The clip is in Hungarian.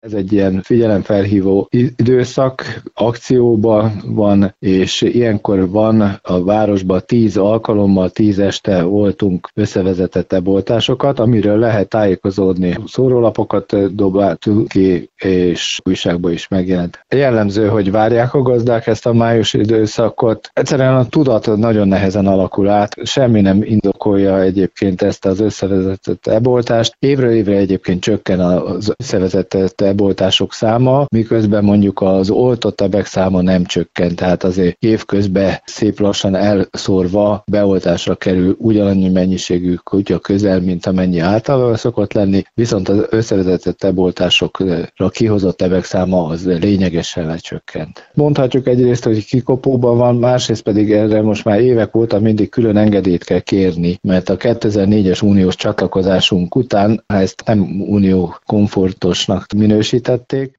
Ez egy ilyen figyelemfelhívó időszak, akcióban van, és ilyenkor van a városban 10 alkalommal, 10 este voltunk összevezetett eboltásokat, amiről lehet tájékozódni. Szórólapokat dobáltunk ki, és újságban is megjelent. Jellemző, hogy várják a gazdák ezt a május időszakot. Egyszerűen a tudat nagyon nehezen alakul át, semmi nem indokolja egyébként ezt az összevezetett eboltást. Évről évre egyébként csökken az összevezetett eboltások száma, miközben mondjuk az oltottak száma nem csökkent, tehát azért évközben szép lassan elszórva beoltásra kerül ugyanannyi mennyiségű kutya közel, mint amennyi általában szokott lenni, viszont az összevezetett eboltásokra kihozott ebek száma az lényegesen lecsökkent. Mondhatjuk egyrészt, hogy kikopóban van, másrészt pedig erre most már évek óta mindig külön engedélyt kell kérni, mert a 2004-es uniós csatlakozásunk után ezt nem unió komfortosnak minősítették,